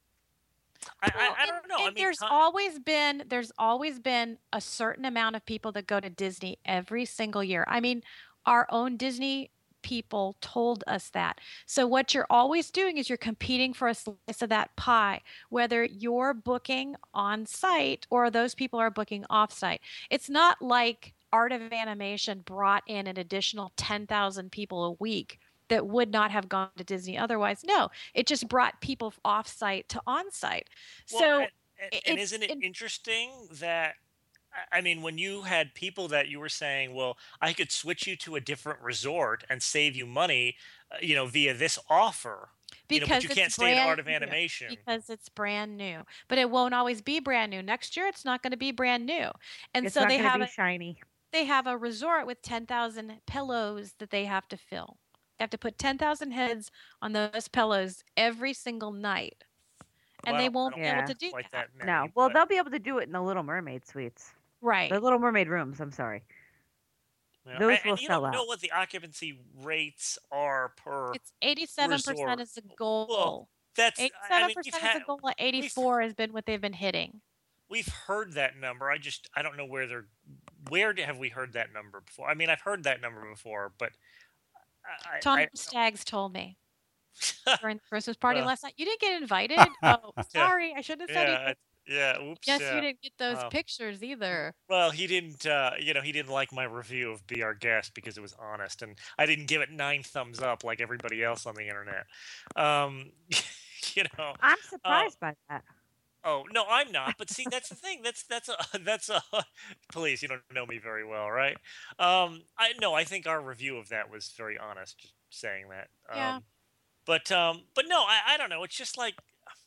S5: I,
S3: Well,
S5: I, I
S3: and,
S5: don't know.
S3: and
S5: I mean,
S3: there's
S5: con-
S3: always been there's always been a certain amount of people that go to Disney every single year. I mean, our own Disney people told us that. So what you're always doing is you're competing for a slice of that pie, whether you're booking on site or those people are booking off site. It's not like Art of Animation brought in an additional ten thousand people a week that would not have gone to Disney otherwise. No, it just brought people off site to on site.
S5: well,
S3: So
S5: and, and,
S3: it-
S5: and
S3: it's
S5: isn't it
S3: in-
S5: interesting that, I- I mean, when you had people that you were saying, well, I could switch you to a different resort and save you money, uh, you know, via this offer, you know,
S3: because
S5: but you
S3: it's
S5: can't stay at
S3: brand
S5: Art of
S3: new,
S5: Animation.
S3: because it's brand new. But it won't always be brand new. Next year it's not going to be brand new. And
S4: It's
S3: so
S4: not
S3: they
S4: going to
S3: have
S4: be
S3: a,
S4: shiny.
S3: they have a resort with ten thousand pillows that they have to fill. They have to put ten thousand heads on those pillows every single night. And
S5: Well, I
S3: they
S5: don't- I
S3: won't
S5: don't
S3: be able
S4: Yeah.
S3: to do
S5: Quite
S3: that.
S5: that
S4: No.
S5: many,
S4: Well,
S5: but-
S4: they'll be able to do it in the Little Mermaid suites.
S3: Right.
S4: The Little Mermaid rooms, I'm sorry.
S5: you know,
S4: those
S5: and,
S4: will
S5: and you
S4: sell
S5: don't know
S4: out.
S5: what the occupancy rates are per.
S3: It's eighty-seven
S5: resort.
S3: percent is the
S5: Well,
S3: goal.
S5: That's I- I
S3: eighty-seven
S5: mean, we've
S3: percent
S5: had
S3: is the goal. eighty-four has been what they've been hitting.
S5: we've heard that number. I just I don't know where they're where have we heard that number before? I mean, I've heard that number before, but I, I-
S3: Tommy
S5: I,
S3: Staggs told me during the Christmas party
S5: Well.
S3: last night. You didn't get invited. Oh, sorry. I shouldn't have said
S5: yeah,
S3: anything.
S5: yeah. Oops.
S3: Yes,
S5: yeah.
S3: you didn't get those
S5: Um,
S3: pictures either.
S5: Well, he didn't. Uh, you know, he didn't like my review of Be Our Guest because it was honest, and I didn't give it nine thumbs up like everybody else on the internet. Um, you know.
S4: I'm surprised by that.
S5: Oh no, I'm not. But see, that's the thing. That's that's a that's a. Please, you don't know me very well, right? Um, I no, I think our review of that was very honest. Just saying that.
S3: Yeah.
S5: Um, but um, but no, I I don't know. It's just like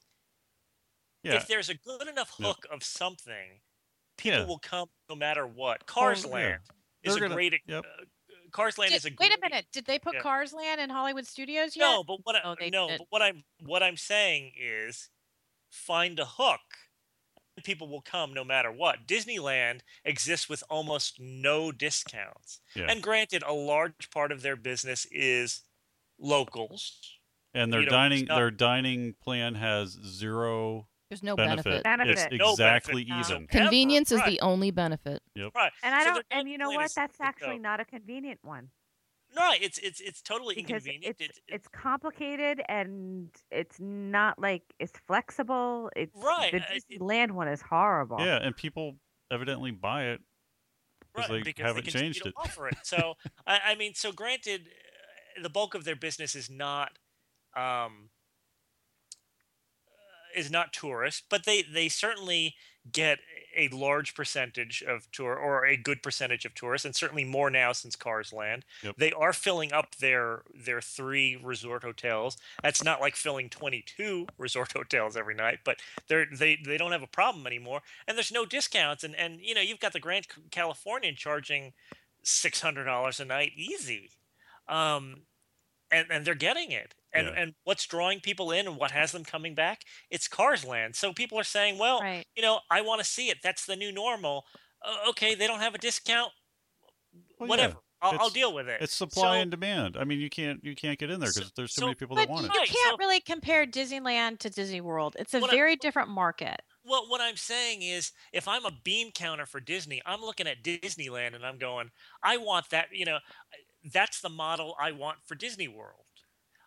S2: Yeah.
S5: if there's a good enough
S2: Yeah.
S5: hook of something, people
S2: Yeah.
S5: will come no matter what. Cars
S2: Oh, yeah.
S5: Land is
S2: They're
S5: a
S2: gonna-
S5: great.
S2: yep.
S5: Uh, Cars Land
S3: Did-
S5: is a
S3: wait a
S5: great-
S3: minute. Did they put
S5: yeah.
S3: Cars Land in Hollywood Studios yet?
S5: No, but what I,
S3: Oh, they
S5: no,
S3: did.
S5: but what I'm what I'm saying is find a hook. And people will come no matter what. Disneyland exists with almost no discounts.
S2: Yeah.
S5: And granted, a large part of their business is locals.
S2: And their
S5: you know,
S2: dining
S5: it's not-
S2: their dining plan has zero
S1: There's no
S2: benefit.
S1: benefit.
S4: Benefit.
S2: It's
S5: No
S2: exactly
S5: benefit.
S2: even.
S5: Ever,
S1: Convenience is
S5: right,
S1: the only benefit.
S5: right.
S4: And I
S5: So
S4: don't.
S5: their
S4: And you
S5: dining
S4: know
S5: plan
S4: what?
S5: is-
S4: That's
S5: is
S4: actually
S5: no.
S4: not a convenient one
S5: No, it's it's it's totally
S4: because
S5: inconvenient.
S4: it's
S5: It- it-
S4: it's complicated and it's not like it's flexible. It's
S5: Right,
S4: The
S5: uh, it-
S4: Disneyland one is horrible.
S2: Yeah, and people evidently buy it.
S5: right,
S2: they
S5: because
S2: haven't
S5: they continue
S2: changed
S5: to
S2: it.
S5: offer it. So I, I mean, so granted, uh, the bulk of their business is not um, uh, is not tourists, but they they certainly get a large percentage of tour or a good percentage of tourists, and certainly more now since Cars Land.
S2: Yep.
S5: They are filling up their their three resort hotels. That's not like filling twenty-two resort hotels every night, but they're they they don't have a problem anymore, and there's no discounts, and and you know you've got the Grand Californian charging six hundred dollars a night easy, um, and and they're getting it. And
S2: Yeah.
S5: and what's drawing people in and what has them coming back? It's Cars Land. So people are saying, well,
S3: Right.
S5: you know, I want to see it. That's the new normal. Uh, okay, they don't have a discount.
S2: Well, yeah,
S5: Whatever. I'll, I'll
S2: it's-
S5: deal with it.
S2: It's supply
S5: So-
S2: and demand. I mean, you can't you can't get in there
S5: So-
S2: because there's too
S5: so-
S2: many people
S3: But
S2: that want
S3: you
S2: it.
S5: Right,
S3: can't
S5: so-
S3: really compare Disneyland to Disney World. It's a
S5: What I-
S3: very different market.
S5: Well, what I'm saying is, if I'm a bean counter for Disney, I'm looking at Disneyland and I'm going, I want that. You know, that's the model I want for Disney World.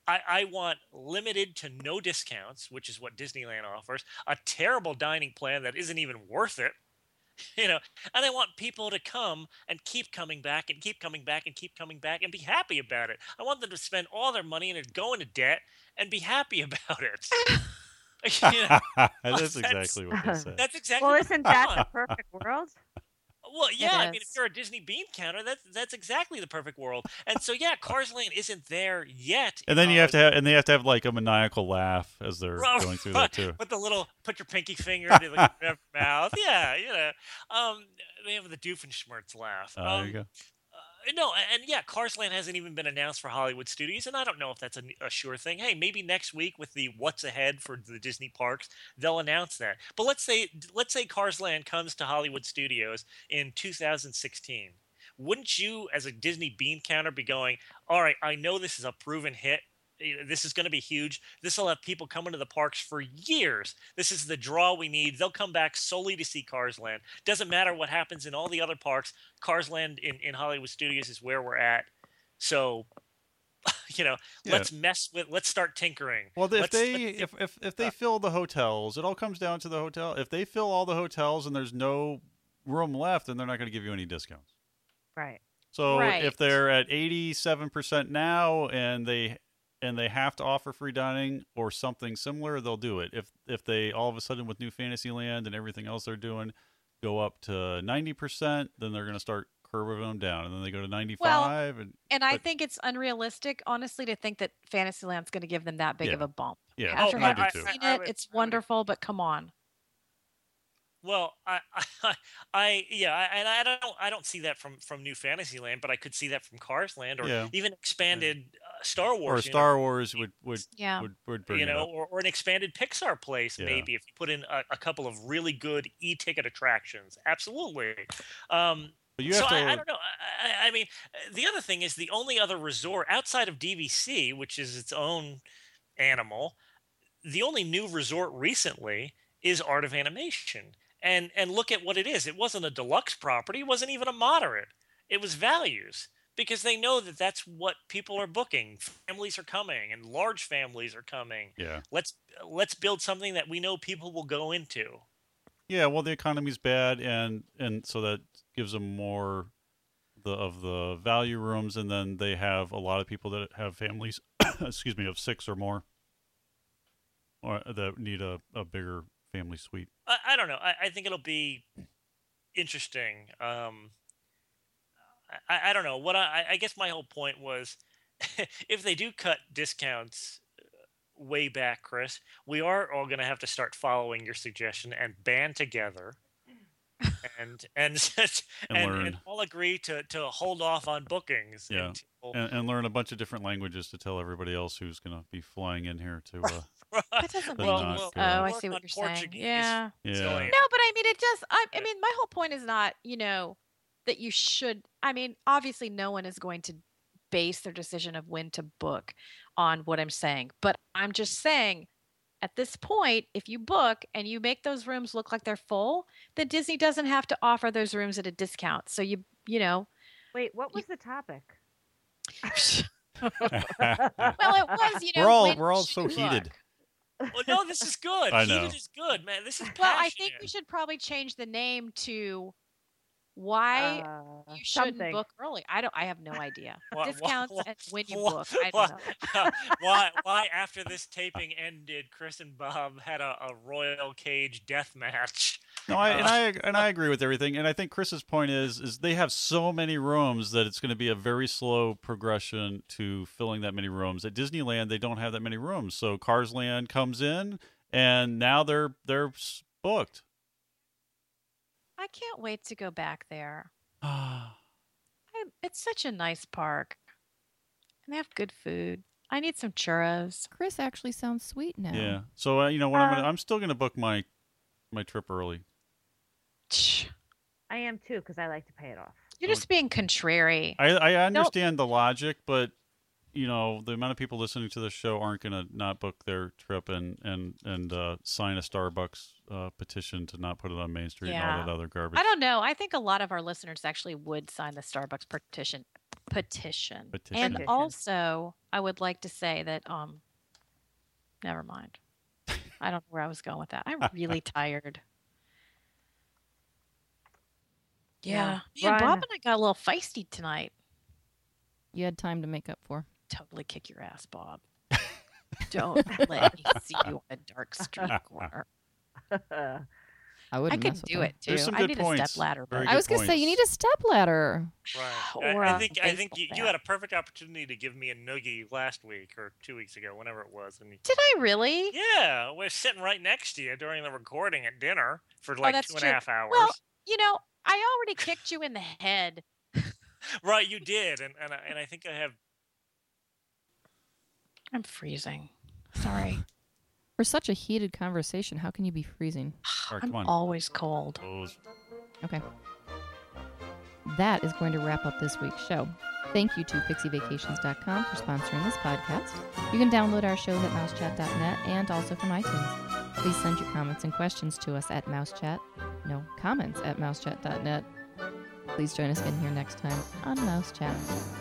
S5: I, I want limited to no discounts, which is what Disneyland offers, a terrible dining plan that isn't even worth it, you know, and I want people to come and keep coming back and keep coming back and keep coming back and be happy about it. I want them to spend all their money and go into debt and be happy about it. You know,
S2: That's
S5: that's
S2: exactly what they said.
S5: that's exactly
S4: Well,
S5: what
S4: isn't
S5: I
S4: that
S5: want.
S4: the perfect world?
S5: Well, yeah, I mean, if
S3: is.
S5: you're a Disney bean counter, that's that's exactly the perfect world. And so, yeah, Cars Land isn't there yet.
S2: And
S5: in
S2: then you have to
S5: Hollywood.
S2: have, and they have to have like a maniacal laugh as they're
S5: Right,
S2: going through that too.
S5: With the little, put your pinky finger into the their mouth. Yeah, you know. Um, they have the Doofenshmirtz laugh.
S2: Uh,
S5: Um,
S2: there you go.
S5: Uh, no, and yeah, Cars Land hasn't even been announced for Hollywood Studios, and I don't know if that's a, a sure thing. Hey, maybe next week with the what's ahead for the Disney parks, they'll announce that. But let's say let's say Cars Land comes to Hollywood Studios in two thousand sixteen. Wouldn't you, as a Disney bean counter, be going, all right, I know this is a proven hit. You know, this is going to be huge. This will have people coming to the parks for years. This is the draw we need. They'll come back solely to see Cars Land. Doesn't matter what happens in all the other parks. Cars Land in, in Hollywood Studios is where we're at. So, you know,
S2: Yeah.
S5: let's mess with, let's start tinkering.
S2: Well, if
S5: Let's-
S2: they
S5: let's-
S2: if, if if they
S5: uh,
S2: fill the hotels, it all comes down to the hotel. If they fill all the hotels and there's no room left, then they're not going to give you any discounts.
S4: Right.
S2: So
S3: Right.
S2: if they're at eighty-seven percent now and they and they have to offer free dining or something similar, they'll do it. If if they all of a sudden with New Fantasyland and everything else they're doing go up to ninety percent, then they're going to start curving them down, and then they go to ninety-five. and
S3: And I
S2: But-
S3: think it's unrealistic, honestly, to think that Fantasyland's going to give them that big
S2: Yeah.
S3: of a bump.
S2: yeah,
S3: After
S5: Oh,
S2: I
S3: having
S2: do too.
S3: seen
S5: I- I
S3: it,
S5: would-
S3: it's
S5: I would-
S3: wonderful, but come on.
S5: Well, I, I, I yeah, I, and I don't, I don't see that from from New Fantasyland, but I could see that from Cars Land or
S2: Yeah.
S5: even expanded uh, Star Wars.
S2: Or
S5: you know,
S2: Star Wars would would
S3: Yeah.
S2: would, would bring
S5: you
S2: it
S5: know,
S2: up.
S5: or, or an expanded Pixar place,
S2: Yeah.
S5: maybe if you put in a, a couple of really good e-ticket attractions. Absolutely. Um,
S2: But you
S5: so
S2: have to.
S5: I, I don't know. I, I- I mean, uh, the other thing is the only other resort outside of D V C, which is its own animal, the only new resort recently is Art of Animation. And and look at what it is. It wasn't a deluxe property. It wasn't even a moderate. It was values because they know that that's what people are booking. Families are coming, and large families are coming.
S2: yeah.
S5: Let's let's build something that we know people will go into.
S2: Yeah, well, the economy's bad, and and so that gives them more the of the value rooms, and then they have a lot of people that have families, excuse me, of six or more, or that need a, a bigger family suite.
S5: I, I don't know. I, I think it'll be interesting. Um, I, I don't know. What I, I guess my whole point was, if they do cut discounts way back, Chris, we are all going to have to start following your suggestion and band together, and and and,
S2: And
S5: and,
S2: learn.
S5: all agree to to hold off on bookings.
S2: Yeah.
S5: Until,
S2: And, and learn a bunch of different languages to tell everybody else who's going to be flying in here to. Uh,
S3: That doesn't
S2: Then
S3: make
S2: not
S3: any
S2: go.
S3: sense. Oh, I
S5: Work
S3: see
S5: on
S3: what you're saying.
S5: Portuguese.
S3: Yeah.
S2: yeah,
S5: So,
S3: No, but I mean, it does. I, I
S5: Yeah.
S3: mean, my whole point is not, you know, that you should. I mean, obviously, no one is going to base their decision of when to book on what I'm saying. But I'm just saying, at this point, if you book and you make those rooms look like they're full, then Disney doesn't have to offer those rooms at a discount. So you, you know,
S4: Wait, what was the topic?
S3: well, it was, you know,
S2: We're all-
S3: when
S2: we're all
S3: should
S2: so
S3: you
S2: heated.
S3: book?
S5: well, no, this is good.
S2: I know.
S5: Heated is good, man. This is
S3: Well, I think
S5: passionate.
S3: we should probably change the name to why
S4: Uh,
S3: you shouldn't
S4: something.
S3: book early. I don't. I have no idea.
S5: Why- why-
S3: Discounts
S5: why-
S3: and when you
S5: why-
S3: book. I
S5: why,
S3: don't know.
S5: why, why after this taping ended, Chris and Bob had a, a royal cage death match.
S2: No, I, and
S5: Uh,
S2: I and I agree with everything. And I think Chris's point is is they have so many rooms that it's going to be a very slow progression to filling that many rooms. At Disneyland, they don't have that many rooms, so Cars Land comes in, and now they're they're s- booked.
S3: I can't wait to go back there. I, it's such a nice park, and they have good food. I need some churros.
S1: Chris actually sounds sweet now.
S2: Yeah. So uh, you know what? I'm
S4: Uh,
S2: gonna, I'm still going to book my my trip early.
S4: I am too, because I like to pay it off.
S3: You're just being contrary.
S2: I I understand the logic, but you know the amount of people listening to this show aren't going to not book their trip and and and uh, sign a Starbucks uh, petition to not put it on Main Street and
S3: Yeah.
S2: all that other garbage.
S3: I don't know. I think a lot of our listeners actually would sign the Starbucks petition. Petition.
S2: Petition.
S3: And
S4: Petition.
S3: also, I would like to say that, um, never mind. I don't know where I was going with that. I'm really tired. Yeah.
S4: Yeah.
S3: Man, Bob
S4: Run.
S3: and I got a little feisty tonight.
S1: You had time to make up for.
S3: Totally kick your ass, Bob. Don't let me see you on a dark street corner.
S1: I
S3: I
S1: wouldn't
S3: could
S1: mess with
S3: do
S1: them.
S3: it too.
S2: There's some
S3: I
S2: good
S3: need
S2: points.
S3: a step ladder.
S2: Very
S3: But
S1: I
S2: good
S1: was gonna say you need
S2: points.
S1: a step ladder.
S5: Right.
S3: Or
S5: I, I
S3: a
S5: think I think
S3: baseball
S5: you, you
S3: bat.
S5: had a perfect opportunity to give me a noogie last week or two weeks ago, whenever it was. And you,
S3: Did I really?
S5: yeah, we're sitting right next to you during the recording at dinner for like
S3: Oh, that's
S5: two and a
S3: true.
S5: half hours.
S3: Well, you know, I already kicked you in the head.
S5: Right, you did, and and I, and I think I have.
S3: I'm freezing. Sorry.
S1: For such a heated conversation, how can you be freezing?
S2: All right,
S3: I'm
S2: come on.
S3: always cold.
S2: Those-
S1: Okay. That is going to wrap up this week's show. Thank you to pixie vacations dot com for sponsoring this podcast. You can download our shows at mousechat dot net and also from iTunes. Please send your comments and questions to us at mousechat. No, comments at mousechat dot net. Please join us again here next time on Mousechat.